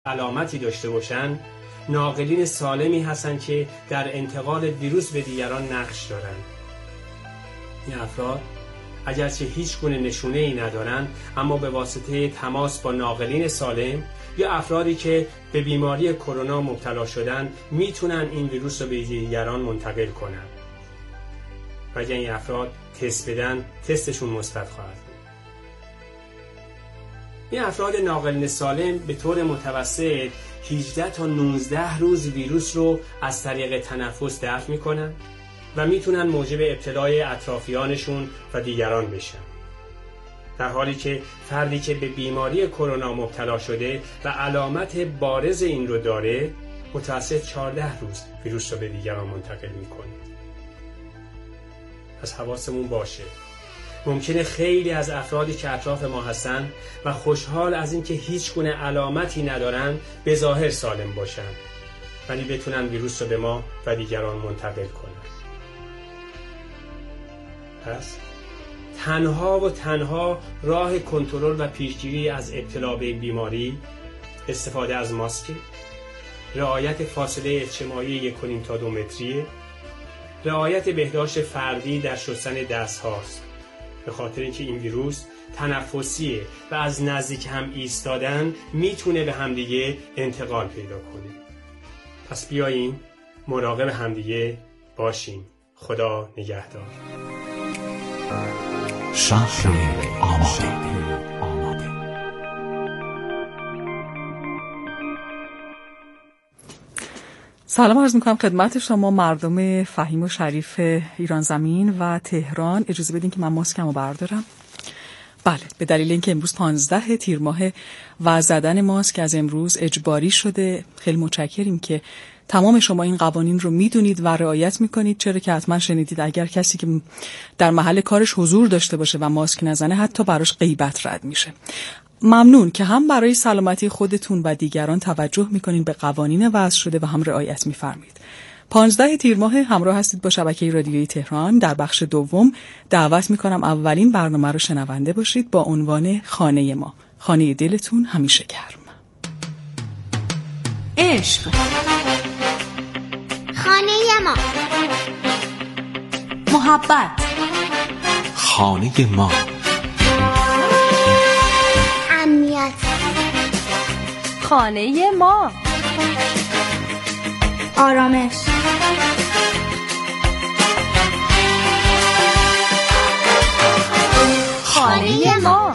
علامتی داشته باشند، ناقلین سالمی هستند که در انتقال ویروس به دیگران نقش دارند. این افراد اگرچه هیچ گونه نشونه‌ای ندارند، اما به واسطه تماس با ناقلین سالم یا افرادی که به بیماری کرونا مبتلا شدن میتونن این ویروس رو به دیگران منتقل کنن. و اگر این افراد تست بدن، تستشون مثبت خواهد بود. این افراد ناقلین سالم به طور متوسط 18 تا 19 روز ویروس رو از طریق تنفس دفع میکنن و میتونن موجب ابتلای اطرافیانشون و دیگران بشن. در حالی که فردی که به بیماری کرونا مبتلا شده و علامت بارز این رو داره، متوسط 14 روز ویروس رو به دیگران منتقل میکنه. پس حواسمون باشه. ممکنه خیلی از افرادی که اطراف ما هستن و خوشحال از این که هیچ گونه علامتی ندارن به ظاهر سالم باشن، ولی بتونن ویروس رو به ما و دیگران منتقل کنن. پس تنها راه کنترل و پیشگیری از ابتلا به بیماری استفاده از ماسک، رعایت فاصله اجتماعی 1.5 تا 2 متری، رعایت بهداشت فردی در شستن دست هاست، به خاطر اینکه این ویروس تنفسیه و از نزدیک هم ایستادن میتونه به همدیگه انتقال پیدا کنه. پس بیاییم مراقب همدیگه باشیم. خدا نگهدار. شهر آماده. سلام عرض میکنم خدمت شما مردم فهیم و شریف ایران زمین و تهران. اجازه بدین که من ماسکم رو بردارم. بله، به دلیل اینکه امروز 15 تیر ماه و زدن ماسک از امروز اجباری شده. خیلی متشکریم که تمام شما این قوانین رو میدونید و رعایت میکنید، چرا که حتما شنیدید اگر کسی که در محل کارش حضور داشته باشه و ماسک نزنه حتی براش غیبت رد میشه. ممنون که هم برای سلامتی خودتون و دیگران توجه میکنین به قوانین وضع شده و هم رعایت میفرمایید. 15 تیر ماه همراه هستید با شبکه رادیویی تهران. در بخش دوم دعوت میکنم اولین برنامه رو شنونده باشید با عنوان خانه ما، خانه دلتون همیشه گرم. عشق، خانه ما، محبت، خانه ما، امنیت، خانه ما، آرامش، خانه ما.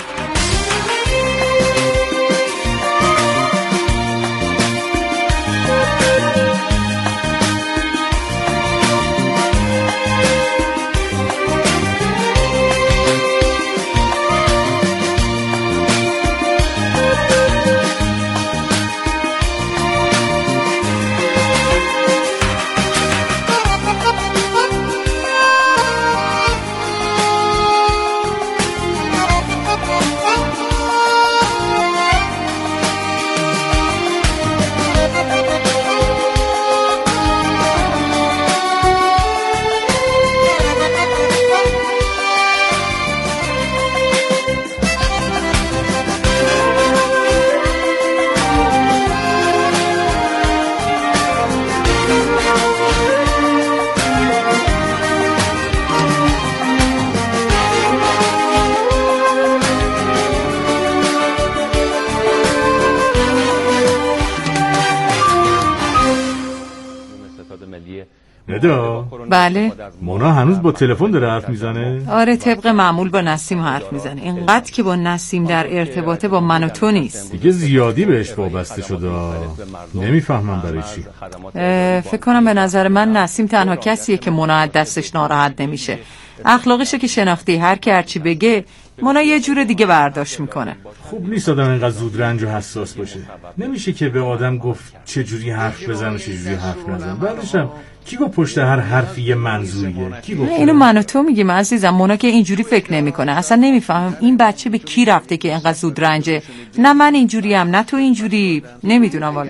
بله. مونا هنوز با تلفن داره حرف میزنه؟ آره، طبق معمول با نسیم حرف میزنه. اینقدر که با نسیم در ارتباطه با من و تو نیست. دیگه زیادی بهش وابسته شده. نمیفهمم برای چی. فکر کنم به نظر من نسیم تنها کسیه که مونا از دستش ناراحت نمیشه. اخلاقشه که شناختی، هر کی هرچی بگه مونا یه جور دیگه برداشت میکنه. خوب نیست آدم اینقدر زود رنج و حساس باشه. نمیشه که به آدم گفت چه جوری حرف بزن و چه جوری حرف نزن. بعدشم کی گفت پشت هر حرفی یه منظوریه؟ کی گفت؟ اینو من و تو میگیم عزیزم. مونا که اینجوری فکر نمیکنه. اصلا نمیفهمم این بچه به کی رفته که اینقدر زود رنجه. نه من اینجوریم نه تو اینجوری. نمیدونم والا.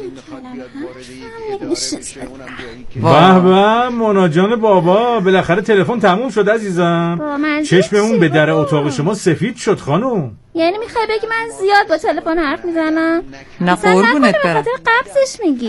واه واه مونا جان بابا، بالاخره تلفن تموم شد عزیزم. چشممون به در اتاق شما سفید شد خانم. یعنی میخوای بگی من زیاد با تلفن حرف میزنم؟ نه قربونت برم. به خاطر قبضش میگی؟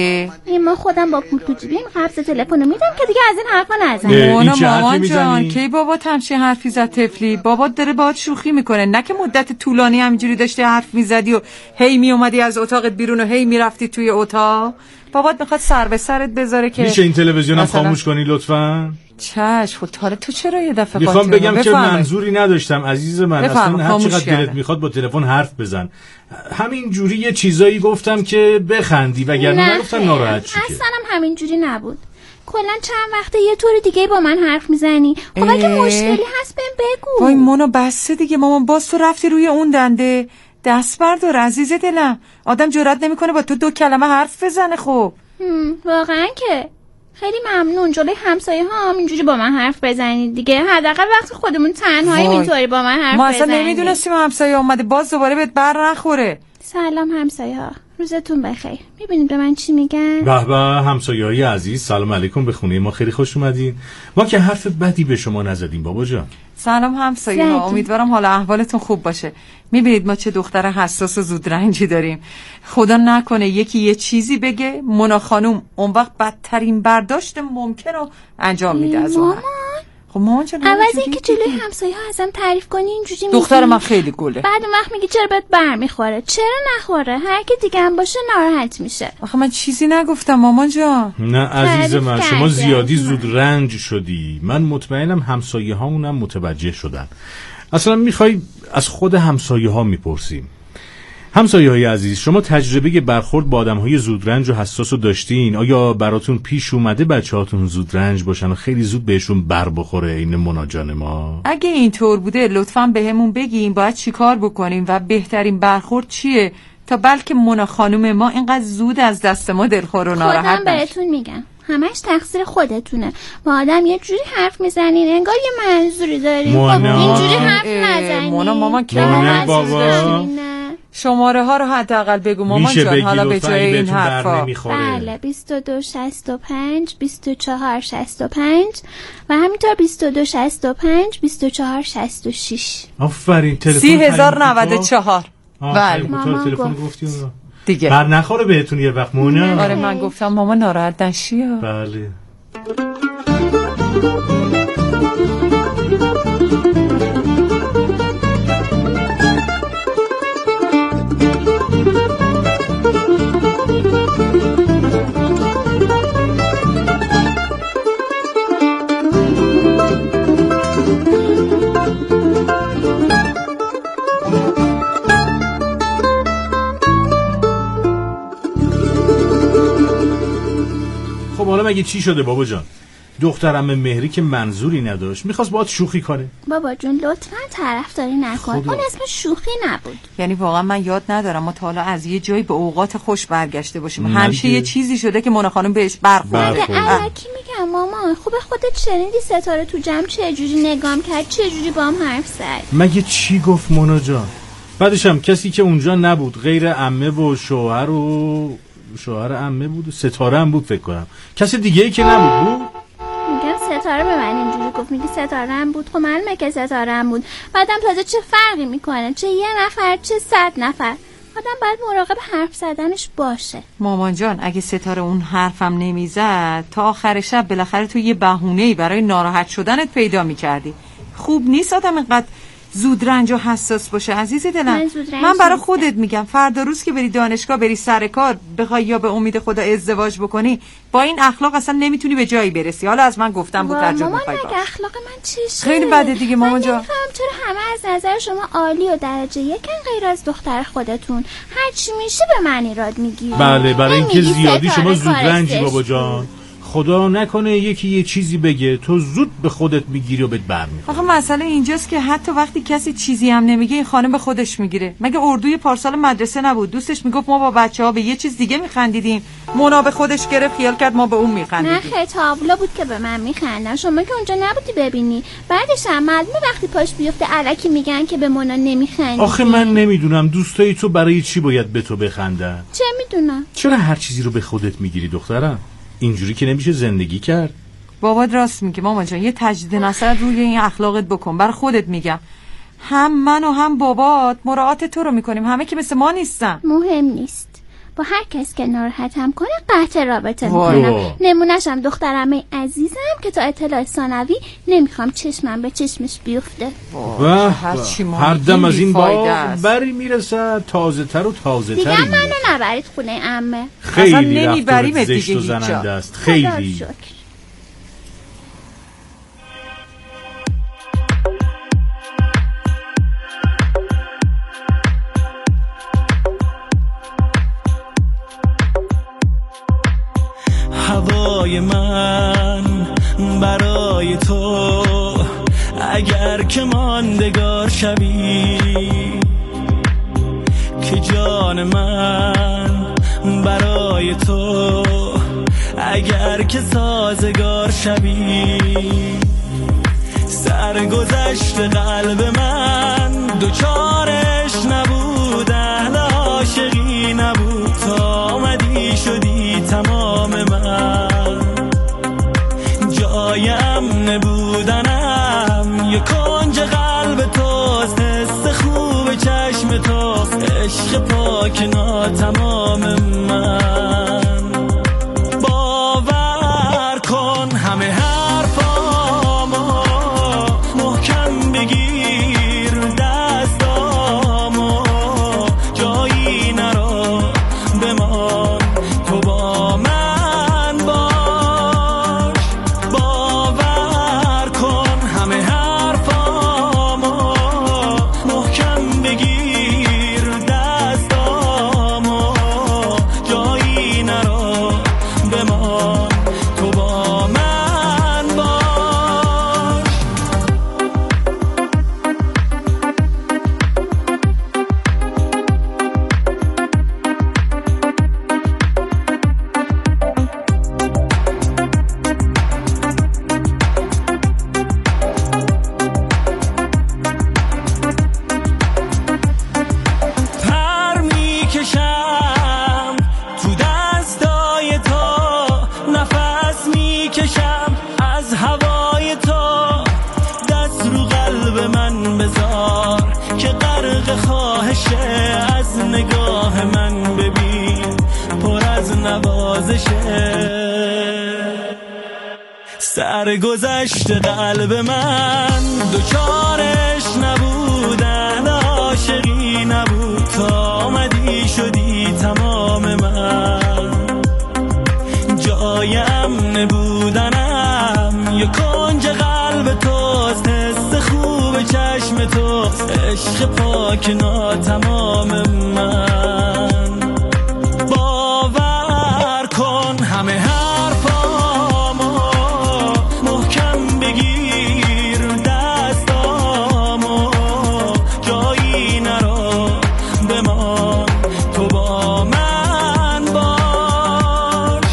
این ما خودم با پول تو جیبیم قبض تلفن رو میدم که دیگه از این حرفا نزنی. مونا مامان جان کی بابا همچین حرفی زد طفلی؟ بابا داره باهات شوخی میکنه، نه که مدت طولانی همینجوری داشتی حرف میزدی و هی میومدی از اتاقت بیرون و هی میرفتی توی اتاق. بابات میخواد سر به سرت بذاره که میشه این تلویزیونم خاموش کنی لطفاً؟ چش. خب حالا تو چرا یه دفعه میخوام بگم که منظوری نداشتم عزیز من. اصلا هر چقدر دلت میخواد با تلفن حرف بزن. همین جوری یه چیزایی گفتم که بخندی وگرنه نگفتم ناراحت شی. اصلا همین جوری نبود. کلا چند وقته یه طور دیگه با من حرف میزنی. خب اگه مشکلی هست بهم بگو. وای مونا بسه دیگه مامان، باز تو رفتی روی اون دنده. دست بردار عزیز دلم، آدم جرئت نمیکنه با تو 2 کلمه حرف بزنه. خب واقعا که خیلی ممنون. جلوی همسایه ها اینجوری با من حرف بزنید دیگه. حداقل وقتی خودمون تنهاییم اینطوری با من حرف بزنید. ما اصلا نمیدونستیم همسایه اومده، باز دوباره بهت بر نخوره. سلام همسایه ها، روزتون بخیر. میبینید به من چی میگن؟ به به همسایه‌های عزیز، سلام علیکم، به خونه ما خیلی خوش اومدین. ما که حرف بدی به شما نزدیم بابا جان. سلام همسایه ها، امیدوارم حال احوالتون خوب باشه. میبینید ما چه دختر حساس و زودرنجی داریم. خدا نکنه یکی یه چیزی بگه مونا خانوم اون وقت بدترین برداشت ممکن رو انجام میده از اون. خب مامان چرا عوض اینکه جلوی همسایه ها ازم تعریف کنی اینجوری میگی دختر من خیلی گله، بعد اون وقت میگی چرا بهت برمیخوره؟ چرا نخوره؟ هر کی دیگه هم باشه ناراحت میشه. آخه من چیزی نگفتم مامان جان. نه عزیز من، شما زیادی زود رنج شدی. من مطمئنم همسایه هامونم متوجه شدن. اصلا میخوای از خود همسایه ها میپرسیم. همسایه های عزیز، شما تجربه برخورد با آدم های زودرنج و حساس رو داشتین؟ آیا براتون پیش اومده بچه هاتون زودرنج باشن و خیلی زود بهشون بر بخوره این مونا جان ما؟ اگه اینطور بوده لطفاً بهمون بگین باید چی کار بکنیم و بهترین برخورد چیه تا بلکه مونا خانم ما اینقدر زود از دست ما دلخور و ناراحت نشه. خودم بهتون میگم همش تقصیر خودتونه. با آدم یه جوری حرف میزنین انگار یه منظوری دارین. خب اینجوری حرف نزنین. مونا مامان که بابا شماره ها رو حداقل بگو مامان جان، حالا به جای این حرفا. بله 22 65 24 65 و همینطور 22 65 24 66. آفرین. تلفن 30,094. بله مامان تلفن گفتی اون دیگه بر نخوره بهتون یه وقت مونا. آره من گفتم مامان ناراحت نشی. بله حالا مگه چی شده بابا جان؟ دخترم مهری که منظوری نداشت، میخواست باهات شوخی کنه. بابا جون لطفاً طرفداری نکن. اون اسم شوخی نبود. یعنی واقعا من یاد ندارم ما تا حالا از یه جایی به اوقات خوش برگشته باشیم. همیشه یه چیزی شده که مونا خانم بهش برخورده. الکی میگم مامان، خوبه خودت شنیدی ستاره تو جمع چه جوری نگام کرد، چه جوری باهم حرف زد. مگه چی گفت مونا جان؟ بعدش هم کسی که اونجا نبود غیر عمه و شوهر عمه بود و ستاره هم بود فکر کنم. کسی دیگه ای که نبود. میگم ستاره به من اینجوری گفت، میگی ستاره هم بود. خب معلومه که ستاره هم بود. بعدم تازه چه فرقی میکنه؟ چه یه نفر چه 100 نفر. آدم باید مراقب حرف زدنش باشه. مامان جان اگه ستاره اون حرفم نمیزد تا آخر شب بالاخره تو یه بهونه‌ای برای ناراحت شدنت پیدا میکردی. خوب نیست آدم اینقدر زودرنج و حساس باشه عزیز دلم. من برای خودت میگم فردا روز که بری دانشگاه، بری سر کار، بخوای یا به امید خدا ازدواج بکنی، با این اخلاق اصلا نمیتونی به جایی برسی. حالا از من گفتم بود ترجمه می‌خوای باش. مامان اخلاق من چیشه؟ خیلی بده دیگه مامان جان. چرا همه از نظر شما عالی و درجه یکن غیر از دختر خودتون؟ هر چی میشه به من ایراد میگیری. بله برای اینکه زیادی شما زودرنجی بابا جان. خدا نکنه یکی یه چیزی بگه تو زود به خودت میگیری و بهت برمیخوره. آخه مسئله اینجاست که حتی وقتی کسی چیزی هم نمیگه این خانم به خودش میگیره. مگه اردوی پارسال مدرسه نبود؟ دوستش میگفت ما با بچه‌ها به یه چیز دیگه میخندیدیم، مونا به خودش گرفت خیال کرد ما به اون میخندیدیم. نه خیلی تابلو بود که به من میخندن. شما که اونجا نبودی ببینی. بعدش هم معلومه وقتی پاش بیفته الکی میگن که به مونا نمیخندی. آخه من نمیدونم دوستای تو برای چی باید به تو بخندن؟ چه میدونم؟ چرا هر چیزی رو به خودت میگیری دخترم؟ اینجوری که نمیشه زندگی کرد. بابات راست میگه مامان جان، یه تجدید نظر روی این اخلاقت بکن. برای خودت میگم هم من و هم بابات مراعات تو رو میکنیم، همه که مثل ما نیستن. مهم نیست، با هر کس که ناراحتم کنه قطع رابطه میکنم. نمونه‌شم دخترمه عزیزم که تا اطلاع ثانوی نمیخوام چشمم به چشمش بیفته. هر دم از این باغ بری میرسه تازه تر و تازه تر. دیگه منو نبرید خونه عمه. خیلی رفتارت زشت و زننده است. خیلی. هوای من برای تو اگر که ماندگار شوی، که جان من برای تو اگر که سازگار شوی، سرگذشت قلب من دوچارش نبود، اهل عاشقی نبود، تا آمدی شدی تمام من، جای امن بودنم یه کنج قلب توست، حس خوب چشم توست، عشق پاک ناتمام من. باور کن همه حرفامو محکم بگیر، دستامو جایی نرو بمان، تو با من باش. باور کن همه حرفامو محکم بگیر، دستامو جایی نرو بمان، تو با من باش. پر میکشم تو دستای تو، نفس میکشم از هوای تو، دست رو قلب من بذار که غرق خواهشه، از نگاه من ببین پر از نوازشه، سرگذشت قلب من دوچارش نبود، اهل عاشقی نبود، تا آمدی شدی تمام من، جای امن بودنم یه کنج قلب توست، حس خوب چشم توست، عشق پاک ناتمام من. باور کن همه حرفامو محکم بگیر، دستامو جایی نرو بمان، تو با من باش.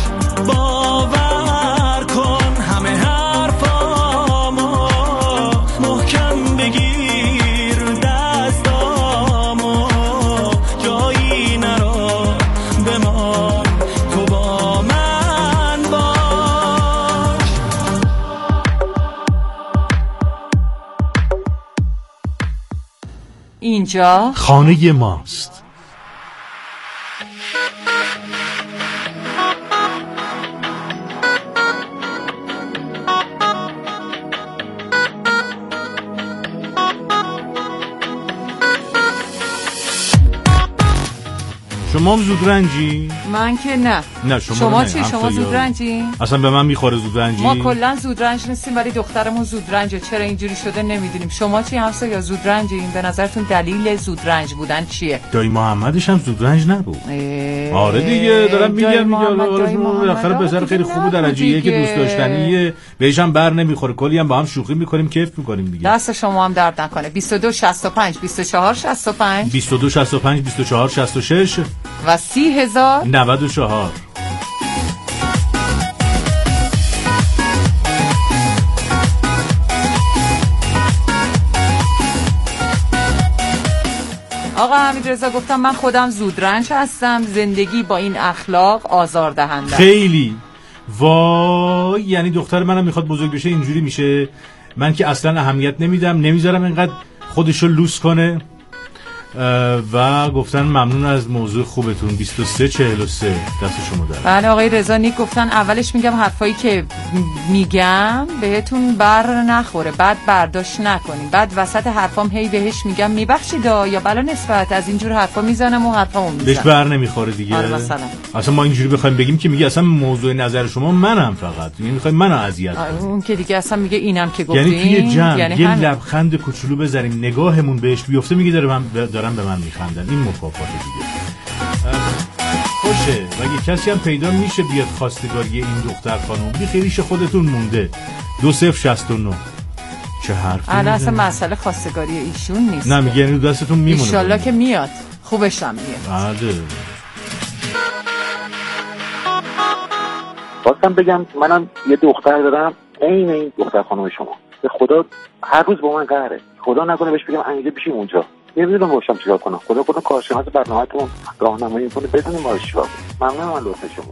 باور کن همه حرفامو محکم بگیر، دستامو جایی نرو بمان، تو با من باش. اینجا خانه ماست. شما هم زودرنجی؟ من که نه. نه شما چی؟ شما زودرنجی؟ اصلا به من میخوره زودرنجی؟ ما کلا زودرنج نیستیم ولی دخترمون زودرنجه. چرا اینجوری شده نمیدونیم. شما چی همسایه یا زودرنجین؟ به نظرتون دلیل زودرنج بودن چیه؟ دایی محمدش هم زودرنج نبود. آره دیگه دارم میگم بالاخره پسر خیلی خوب درجه یک که دوست داشتنیه، بهش هم بر نمیخوره، کلی هم با هم شوخی میکنیم، کیف میکنیم دیگه. دست شما هم درد نکنه. 22 65 24 65 22 65 24 66 و 30,000 94. آقا حمیدرضا گفتم من خودم زودرنج هستم، زندگی با این اخلاق آزاردهنده. خیلی وای، یعنی دختر منم میخواد بزرگ بشه اینجوری میشه. من که اصلا اهمیت نمیدم، نمیذارم اینقدر خودشو لوس کنه و گفتن ممنون از موضوع خوبتون. 2343 دست شما در. بله آقای رضا نیک گفتن اولش میگم حرفایی که میگم بهتون بر نخوره، بعد برداشت نکنیم، بعد وسط حرفام هی بهش میگم میبخشید یا بلا نسبت از اینجور حرفا میزنم و حرفامو میزنم بهش بر نمیخوره دیگه. آره مثلا اصلا ما اینجوری بخوایم بگیم که میگه اصلا موضوع نظر شما منم، فقط یعنی میخوایم منو اذیت کنید. اون که دیگه اصلا میگه اینم که گفتین، یعنی توی جمع یه لبخند کوچولو بذاریم نگاهمون بهش بیفته میگه دارن به من میخندن. این مکافات دیگه. خوشه و کسی هم پیدا میشه بیاد خواستگاری این دختر خانم. بی خیریش خودتون مونده. 2069 چه حرفی الان اصلا مسئله خواستگاری ایشون نیست. نه میگه یعنی دستتون میمونه. انشالله که میاد، خوبش هم میاد. بله. خواستم بگم منم یه دختر دارم عین این دختر خانم شما. به خدا هر روز با من قهره. خدا نکنه بهش بگم انگیزه بشیم اونجا. نمیدونم باشم چیکار کنم. خدا کنه کارشناس برنامه‌تون راهنمایی کنه بدونیم ما چیکار کنیم. ممنونم از لطف شما.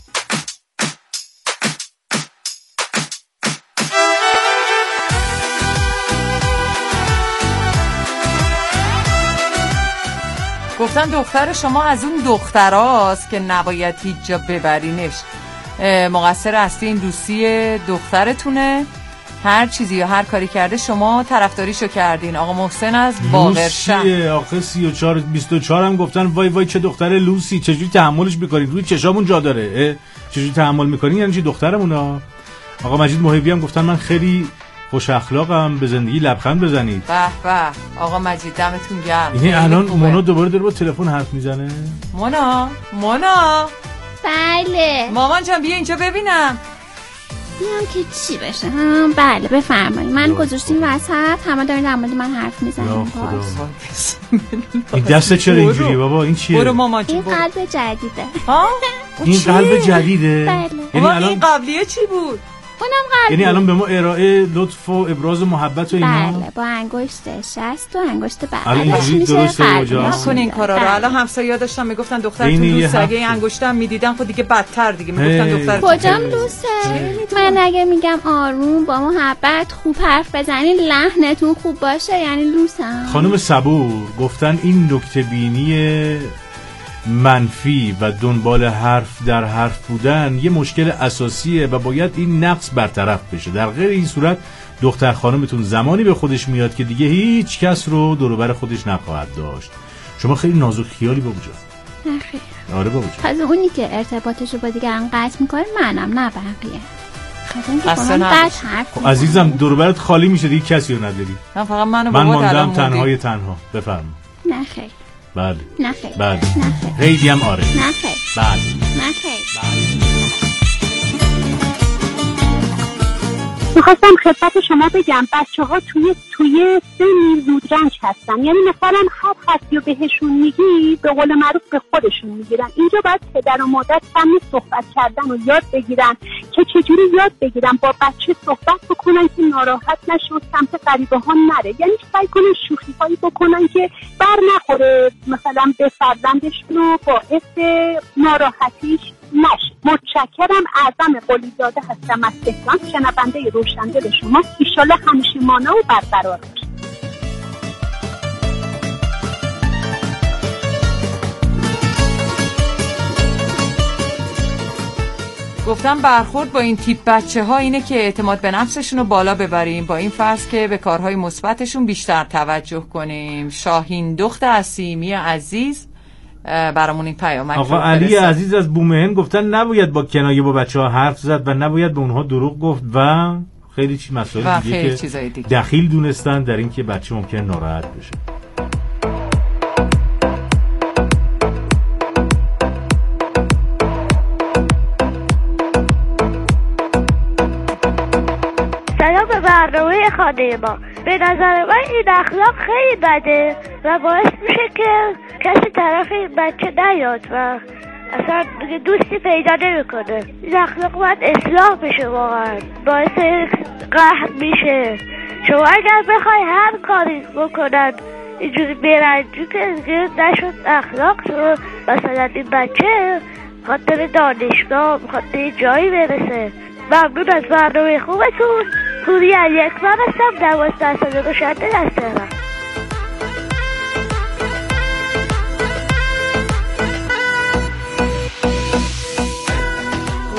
گفتن دختر شما از اون دختراست که نباید هیچ جا ببرینش. مقصر اصلی این دوستی دخترتونه. هر چیزی یا هر کاری کرده شما طرفداریشو کردین. آقا محسن از باقرشهر. آخه 34 24 هم گفتن وای وای چه دختر لوسی، چجوری تحملش می‌کنید؟ روی چشامون جا داره. چجوری تحمل می‌کنین؟ یعنی چی دخترمونا؟ آقا مجید محبی هم گفتن من خیلی خوش اخلاقم، به زندگی لبخند بزنید. به به آقا مجید دمتون گرم. یعنی الان مونا دوباره داره با تلفن حرف میزنه. مونا بله مامان جان بیا اینجا ببینم. بیام که چی بشه؟ بله بفرمایید. من گذاشتیم وسط، همه دارین در مورد من حرف میزنین. این دست چرا اینجوریه بابا؟ این چیه؟ برو مامان جون. این قلب جدیده. این قلب جدیده؟ بله. یعنی الان این قبلیه چی بود؟ اونم قلب. یعنی الان به ما ارائه لطف و ابراز محبت و اینا؟ بله با انگشت شست و انگشت بغلش میشه قلب. نکن این کارا رو. الان همسایه‌ها داشتن میگفتن دخترتون لوسه. اگه این انگشتم میدیدن خود دیگه بدتر دیگه میگفتن دخترتون کجام لوسه. من اگه میگم آروم با محبت خوب حرف بزنین، لحنتون خوب باشه، یعنی لوسم. خانم صبور گفتن این نکته بینی منفی و دنبال حرف در حرف بودن یه مشکل اساسیه و باید این نقص برطرف بشه. در غیر این صورت دختر خانمتون زمانی به خودش میاد که دیگه هیچ کس رو دور و بر خودش نخواهد داشت. شما خیلی نازک خیالی بابا جان. نه خیر. آره بابا جان. پس اونی که ارتباطش رو با دیگران قطع میکنه منم، نه بقیه. خب عزیزم دور و برت خالی میشه دیگه کسی رو نداری. من فقط من ماندم تنها. بفرما. نه خیر. بله. نه خیر. بله. خیلی هم آره. نه خیر. بله. نه خیر. میخواستم خدمت شما بگم بچه‌ها توی سن زودرنج هستن. یعنی مثلا هر حرفی رو بهشون میگی به قول معروف به خودشون میگیرن. اینجا باید پدر و مادر فن صحبت کردن رو یاد بگیرن که چجوری یاد بگیرن با بچه صحبت بکنن که ناراحت نشه و سمت غریبه ها نره. یعنی سعی کنن شوخی هایی بکنن که بر نخوره مثلا به فرزندشون و باعث ناراحتیش نشه. متشکرم. اعظم قلیزاده هستم از تهران، شنونده روشنده شما. ایشالله همیشه مانا و برقرار باشه. گفتم برخورد با این تیپ بچه ها اینه که اعتماد به نفسشون رو بالا ببریم، با این فرض که به کارهای مثبتشون بیشتر توجه کنیم. شاهین دخت اسیمی عزیز برامون این پیامک آقا علی عزیز از بومهن گفتن نباید با کنایه با بچه‌ها حرف زد و نباید به اونها دروغ گفت و خیلی مسائل دیگه که دخیل دونستن در این که بچه ممکن ناراحت بشه. سلام به برنامه خانه ما. به نظر من این اخلاق خیلی بده و باعث میشه که کسی طرف این بچه نیاد و اصلا دوستی پیدا نمیکنه. این اخلاق باید اصلاح بشه، واقعا باعث قهر میشه. شما اگر بخوای هر کاری بکنن اینجوری برنجی که نشد اخلاق رو، مثلا این بچه خاطر دانشگاه خاطر جایی برسه. ممنون از برنامه خوبتون. پوری علی اکبر هستم، 12 ساله گوشنده از تهران.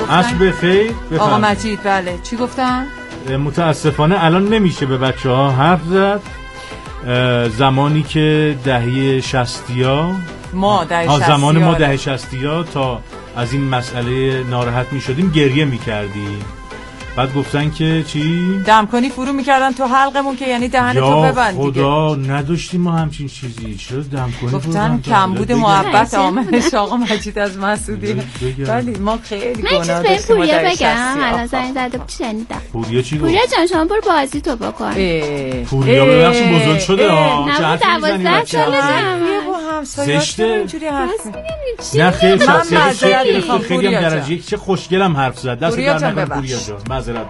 عصر بخیر. آقا مجید بله چی گفتن؟ متاسفانه الان نمیشه به بچه‌ها حرف زد. زمانی که دهه 60 زمان ما دهه 60 تا از این مسئله ناراحت میشدیم گریه میکردیم. بعد گفتن که چی؟ دم کنی فرو میکردن تو حلقمون که یعنی دهنتو ببند دیگه. خدا نداشتیم ما همچین چیزی. چرا دم کنی؟ گفتن کمبود محبت عاملش آقا مجید از مسعودی. ولی ما خیلی گناه داشتیم. من چیز به پوریا بگم الان زنگ زده بود شنیدم. پوریا چی گفت؟ پوریا جان شما برو بازی تو بکن. پوریا ببخشید بزرگ شده ها. نه 12 سالشه. زشته. اینجوری حرف نه خیلی شخصیت خیلی هم درجه چه خوشگلم حرف زد. دست در نکنه پوریا جان. معذرت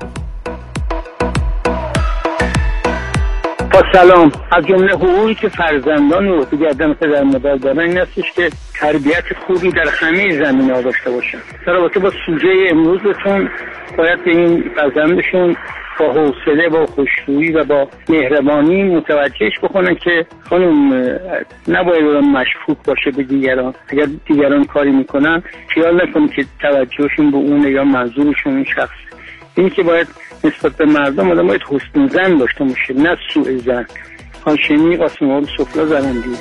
با سلام. از جمله حقوقی که فرزندان رو تو گردن پدر مادر دارن این هستش که تربیت خوبی در همه زمینه‌ها داشته باشن. در رابطه با سوژه امروزتون باید به این فرزندشون با حوصله با خوشرویی و با مهربانی متوجهش بکنن که خانم نباید مشکوک باشه به دیگران. اگر دیگران کاری میکنن خیال نکنه که توجهشون به اونه یا منظورشون این شخص. اینی که باید نسبت به مردم آدم باید حسن ظن داشته باشه نه سوء ظن. هاشمی قاسم‌آباد سفلا زرندی.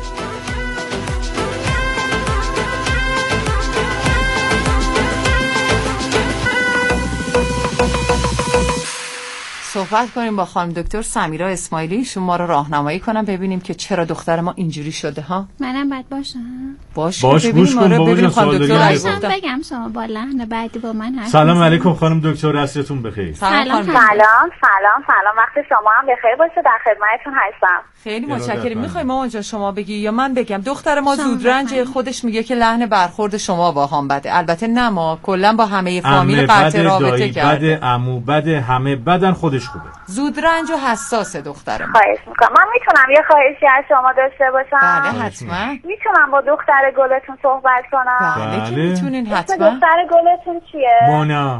صحبت کنیم با خانم دکتر سمیرا اسماعیلی. شما رو راهنمایی کنم ببینیم که چرا دختر ما اینجوری شده ها. منم باید باشم. باش ببینیم ببینیم خانم دکتر بگم شما با لحن بعدی با من حرف. سلام علیکم خانم دکتر عصرتون بخیر. سلام. وقت شما هم بخیر باشه. در خدمتتون هستم. خیلی متشکرم. میخوایم ما اونجا شما بگی یا من بگم؟ دختر ما زودرنج خودش میگه که لحن برخورد شما با هم بده. البته نه ما کلا با همه فامیل قطع رابطه کرده. بده عمو بده همه بدن خودش خوبه. زودرنج و حساس دختر ما. خواهش میکنم. من میتونم یه خواهشی از شما داشته باشم؟ بله حتما. میتونم با دختر گلتون صحبت کنم؟ بله که میتونین حتما. دختر گلتون چیه؟ مونا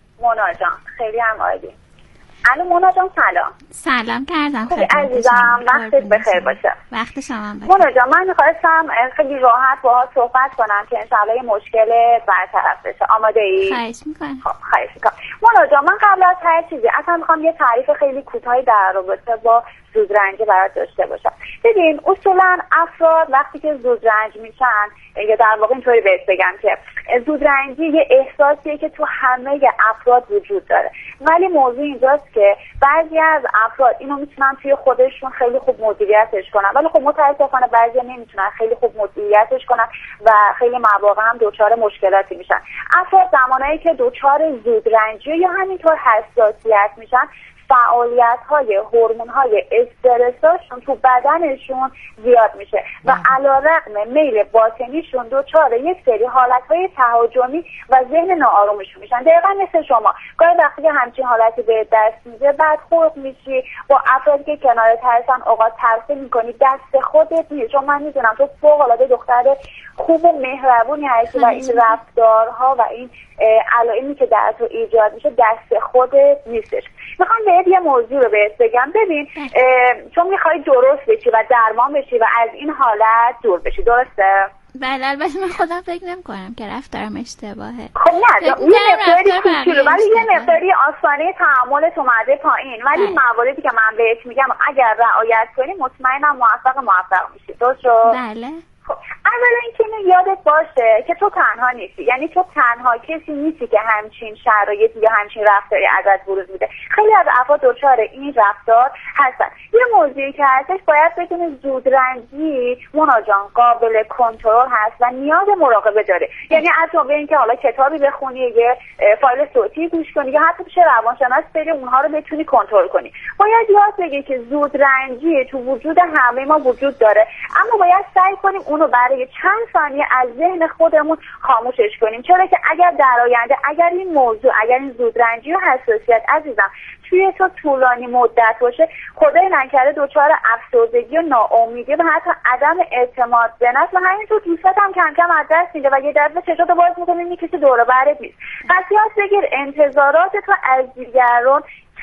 جان خیلی هم عالی. الو مونا جان سلام کردم. خیلی عزیزم وقتت بخیر باشه. وقت شما هم بخیر. مونا جان من میخواستم خیلی راحت باهات صحبت کنم که انشالله یه مشکل برطرف بشه. آماده ای؟ خواهش میکنم. خواهش میکنم. مونا جان من قبل از هر چیزی اصلا میخوام یه تعریف خیلی کوتاهی در رابطه با زودرنجی برات داشته باشم. ببین اصولا افراد وقتی که زودرنج میشن یا در واقع اینطوری بهت بگم که زودرنجی یه احساسیه که تو همه افراد وجود داره، ولی موضوع اینجاست که بعضی از افراد اینو میتونن توی خودشون خیلی خوب مدیریتش کنن، ولی خب متاسفانه بعضیا نمیتونن خیلی خوب مدیریتش کنن و خیلی مواقع هم دچار مشکلاتی میشن. افراد زمانی که دچار زودرنجی یا همینطور حساسیت میشن فعالیت‌های هورمون‌های استرساشون تو بدنشون زیاد میشه و علیرغم میل باطنیشون دچار یک سری حالت‌های تهاجمی و ذهن ناآرومشون میشن. دقیقاً مثل شما گاهی وقتی که همچین حالتی به دست میده بعد خلق میشی با افرادی که کنارت هستن اوقات ترسه میکنی دست خودت نیست، چون من میدونم تو فوق‌العاده دختر خوب و مهربونی هستی و این رفتارها و این علائمی که در تو ایجاد میشه دست خودت نیستش. میخوام بهت یه موضوع رو بهت بگم. ببین چون میخوای درست بشی و درمان بشی و از این حالت دور بشی، درسته؟ بله البته من خودم فکر نمی‌کنم که رفتارم اشتباهه. خب نه یه مقداری کوچولو ولی یه مقداری آسانه تعاملت اومده پایین، ولی مواردی که من بهت میگم اگر رعایت کنی مطمئنم موفق میشی. درست شد؟ بله. خب اولا اینکه اینو یادت باشه که تو تنها نیستی، یعنی تو تنها کسی نیستی که همچین شرایطی یا همچین رفتاری ازت بروز میده. خیلی از افراد دچار این رفتار هستن. یه موضوعی که هستش باید بدونی زودرنجی مونا جان قابل کنترل هست و نیاز مراقبه داره. یعنی از جمله اینکه حالا کتابی بخونی، یه فایل صوتی گوش کنی یا حتی پیش روانشناس بری اونها رو بتونی کنترل کنی. باید یاد بگیری که زودرنجی تو وجود همه ما وجود داره، اما باید سعی کنیم اونو برای چند ثانیه از ذهن خودمون خاموشش کنیم، چرا که اگر در آینده اگر این موضوع اگر این زودرنجی و حساسیت عزیزم توی تو طولانی مدت باشه، خدای نکرده دچار افسردگی و ناامیدی و حتی عدم اعتماد به نفس و همینطور دوستت هم کم کم از دست میده و یه دفعه چشاتو باز میکنی کسی دور و برت نیست. پس یاد بگیر انتظارات تو از دیگران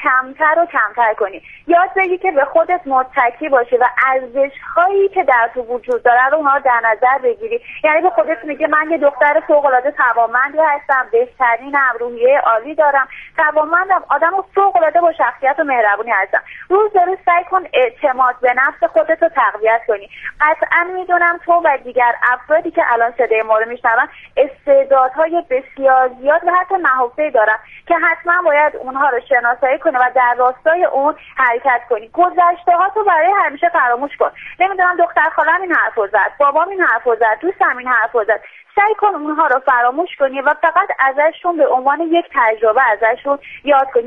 کمتر و کمتر کنی. یاد بگی که به خودت متکی باشی و ارزش‌هایی که در تو وجود داره رو اونها در نظر بگیری. یعنی به خودت میگه من یه دختر فوق‌العاده توانمندی هستم، بهترینم، روحیه عالی دارم، توانمندم، آدم فوق‌العاده با شخصیت و مهربونی هستم. روز به روز سعی کن اعتماد به نفس خودت رو تقویت کنی. قطعا میدونم تو و دیگر افرادی که الان صدای ما رو میشنون استعدادهای بسیار زیاد و حتی نهفته دارن که حتما باید اونها رو شناسایی کنی و در راستای اون حرکت کنی. گذشته‌هاتو برای همیشه فراموش کن. نمیدونم دختر خالم این حرفو زد، بابام این حرفو زد، دوستم این حرفو زد. سعی کن اونها رو فراموش کنی و فقط ازشون به عنوان یک تجربه ازشون یاد کن.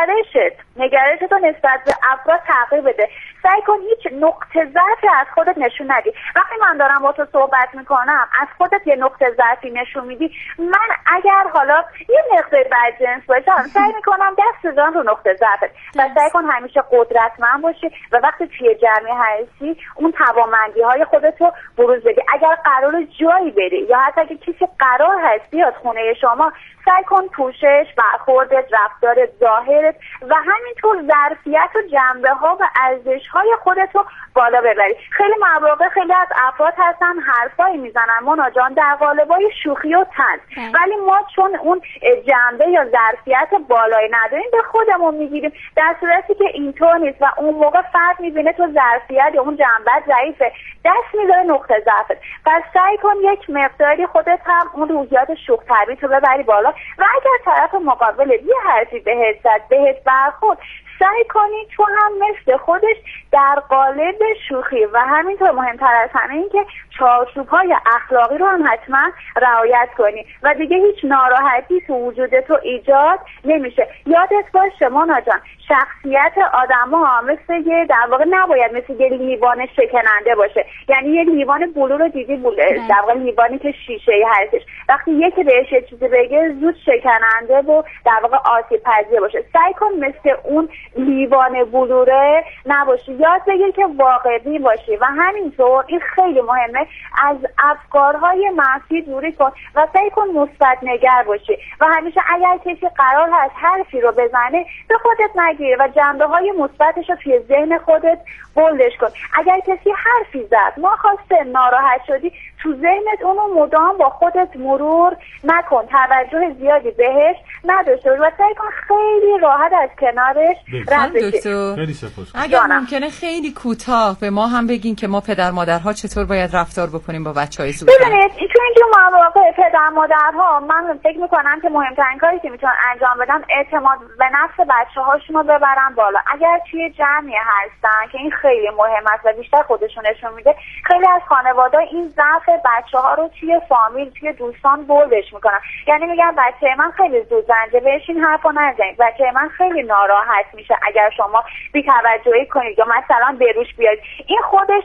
نگرشت رو نسبت به افراد تغییر بده. سعی کن هیچ نقطه ضعفی از خودت نشون ندی. وقتی من دارم با تو صحبت میکنم از خودت یه نقطه ضعفی نشون میدی، من اگر حالا یه مقدار بدجنس باشم سعی میکنم دست بزنم رو نقطه ضعفت و سعی کن همیشه قدرتمند باشی و وقتی توی جمعی هستی اون توانمندی های خودت رو بروز بدی. اگر قرار جایی بری یا حتی اگه کسی قرار هست بیاد خونه شما، سعی کن پوشش، برخوردت، رفتارت، ظاهرت و همینطور ظرفیت و جنبه ها و ارزش های خودت رو بالا ببری. خیلی مواقع خیلی از افراد هستن حرفایی میزنن مونا جان در قالبای شوخی و طنز، ولی ما چون اون جنبه یا ظرفیت بالایی نداریم به خودمون میگیریم، در صورتی که اینطور نیست و اون موقع فرد میبینه تو ظرفیت یا اون جنبه ضعیفه، دست میذاره نقطه ضعفت. پس سعی کن یک مقداری خودت هم اون روحیات شوخ طبیعی رو ببری بالا و اگر طرف مقابل یه حرفی بهت زد، بهت برخورد، سعی کنی تو هم مثل خودش در قالب شوخی و همینطور مهمتر از همه این که چارچوب‌های اخلاقی رو هم حتما رعایت کنی و دیگه هیچ ناراحتی تو وجود تو ایجاد نمیشه. یادت باشه مونا جان شخصیت آدم‌ها مثل یه در واقع نباید مثل یه لیوان شکننده باشه. یعنی یه لیوان بلو رو دیدی در واقع لیوانی که شیشه‌ای هستش، وقتی یکی بهش یه چیزی بگه زود شکننده و در واقع آسیب پذیر باشه. سعی کن مثل اون لیوان بلوره نباشی، یاد بگیر که واقعی باشی و همینطور این خیلی مهمه از افکارهای منفی دوری کن و سعی کن مثبت نگر باشی و همیشه اگر کسی قرار هست حرفی رو بزنه به خودت نگیر و جنبه های مثبتش رو توی ذهن خودت بولدش کن. اگر کسی حرفی زد ناخواسته ناراحت شدی تو ذهنت اونو مدام با خودت مرور نکن، توجه زیادی بهش نداشته و سعی کن خیلی راحت از کنارش رد بشی. خیلی سپاس. اگر ممکنه خیلی کوتاه به ما هم بگین که ما پدر مادرها چطور باید رفتار بکنیم با بچهای زودرنج. ببینید تو اینجور مواقع پدر مادرها من فکر میکنم که مهمترین کاری که میتونن انجام بدن اعتماد به نفس بچه‌هاشون رو ببرن بالا. اگر توی جمعی هستن که این خیلی مهم است و بیشتر خودشون نشون میده، خیلی از خانواده‌ها این ضعف بچه‌ها رو توی فامیل توی دوستان بولدش میکنن. یعنی میگن بچه من خیلی زودرنجه، بهش این حرفو نزنید، بچه من خیلی ناراحت میشه اگر شما بی‌توجهی کنید یا مثلا بروش بیاید. این خودش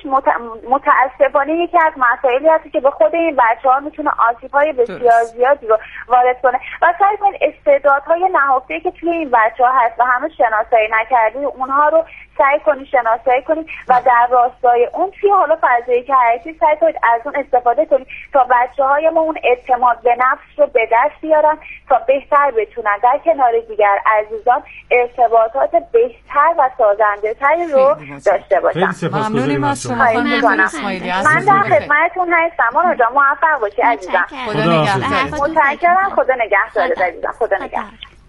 متاسفانه یکی از مسائلی هست که به خود این بچه‌ها میتونه آسیب‌های بسیار زیادی رو وارد کنه و سعی کنید استعدادهای نهفته‌ای که توی این بچه‌ها هست و همه شناسایی نکردی اونها رو سعی کنید شناسایی کنید و در راستای اون توی حالا فضایی که هستی سعی کنید از اون استفاده کنید تا بچه‌های ما اون اعتماد به نفس رو به دست بیارن تا بهتر بتونن در کنار دیگر عزیزان ارتباطات بهتر و سازنده‌تری رو داشته باشن. ممنونیم از شما خانم اسماعیلی. من در خدمتتون هستم. مونا جان موفق باشی عزیزم. خدا نگهدارت. متشکرم. خدا نگهدارت عزیزم. خدا نگهدارت.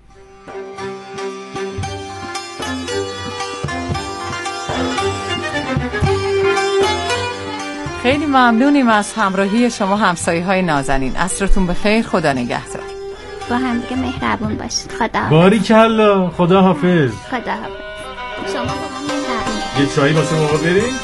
خیلی ممنونیم از همراهی شما همسایه‌های نازنین. عصرتون بخیر. خدا نگهدار. با هم دیگه مهربون باشید. خدا حافظ. باریکلا. خدا حافظ. خدا حافظ. شما با هم مهربون باشید. یه چایی واسه ما بریم؟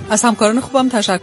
از همکاران خوبم تشکر